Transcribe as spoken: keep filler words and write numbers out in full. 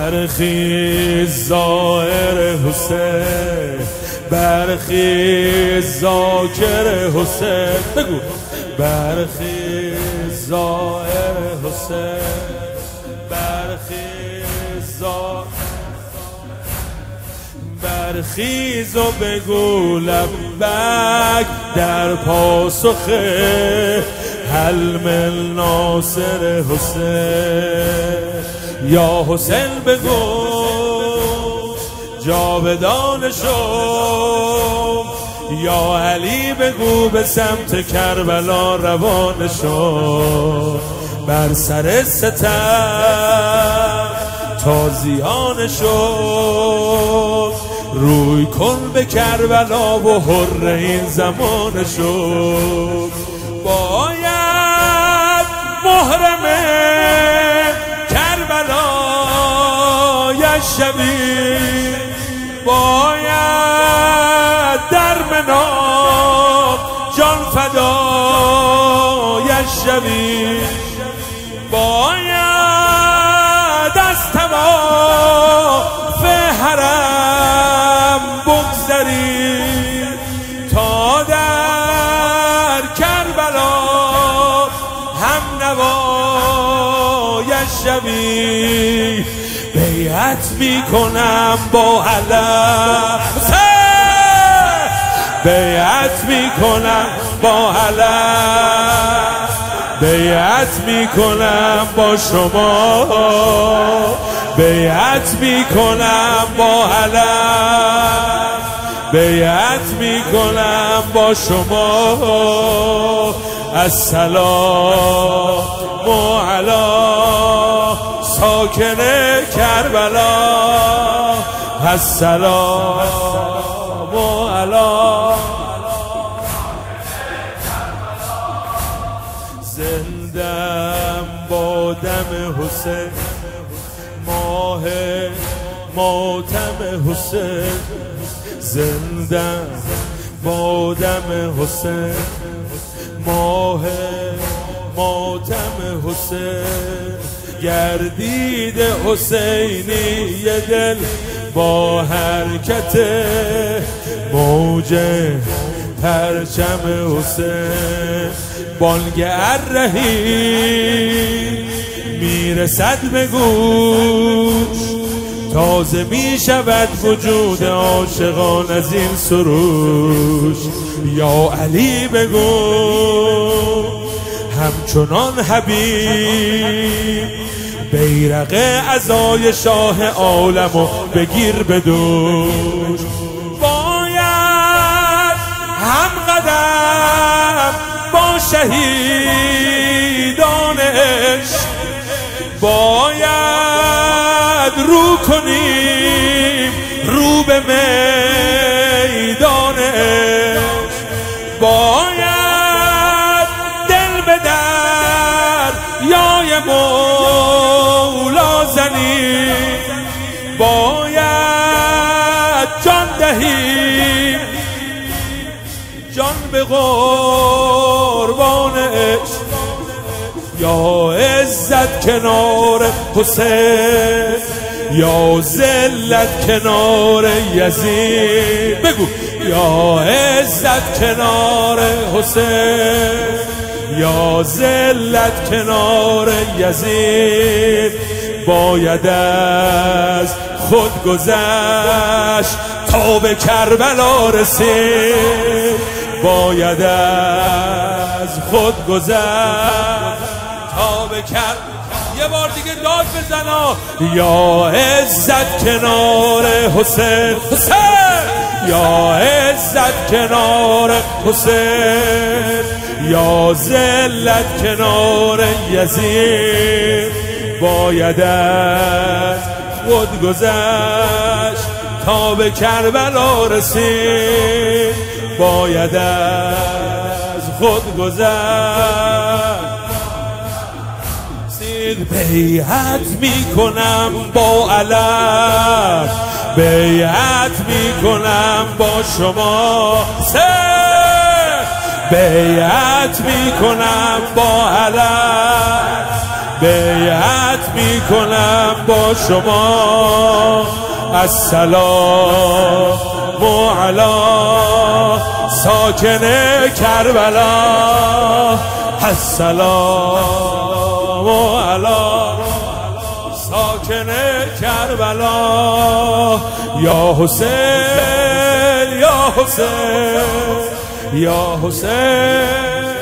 برخیز زائر حسین، برخیز ذاکر حسین، بگو برخیز زائر حسین، برخیز زائر، برخیز و بگو لبک در پاسخ حلم ناصر حسین. یا حسین بگو جاودان شو، یا علی بگو به سمت کربلا روان شو. بر سر ستم تازیان شو، روی کن به کربلا و حر این زمان شو. باید محرم کربلا شوی، باید در منام جان فدایش شوی، باید از طواف حرم بگذری تا در کربلا هم نوایش شوی. بیعت میکنم با علم، بیعت میکنم با علم، بیعت میکنم با شما، بیعت میکنم با علم، بیعت میکنم با شما. السلام علی ساکن کربلا، السلام علی زندم با دم حسین، ماه ماتم حسین، زندم با دم حسین، ماه ماتم حسین. گردید حسینی دل با حرکت موج پرچم حسین. بانگ الرحیل میرسد به گوش، تازه می شود وجود عاشقان از این سروش. یا علی بگو همچنان حبیب، بیرق عزای شاه عالمو بگیر به دوش. باید هم قدم با شهیدان عشق، باید رو کنیم رو به میدان عشق، باید دل به دریای مولا زنیم، باید جان دهیم جان به قربان عشق. یا عزت کنار حسین، یا ذلت کنار یزید، بگو یا عزت کنار حسین، یا ذلت کنار یزید. باید از خود گذشت تا به کربلا رسید، باید از خود گذشت تا به کربلا. یه بار دیگه داد بزنا. یا عزت کنار حسین، حسین، یا عزت کنار حسین، یا ذلت کنار یزید. باید از خود گذشت تا به کربلا رسید، باید از خود گذشت. بیعت میکنم با علم، بیعت میکنم با شما، بیعت میکنم با علم، بیعت میکنم با شما. السلام علی ساکن کربلا، السلام علی ساکن کربلا. یا حسین یا حسین یا حسین